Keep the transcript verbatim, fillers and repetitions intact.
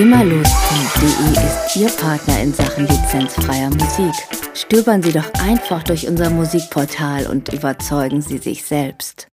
immerlos punkt de ist Ihr Partner in Sachen lizenzfreier Musik. Stöbern Sie doch einfach durch unser Musikportal und überzeugen Sie sich selbst.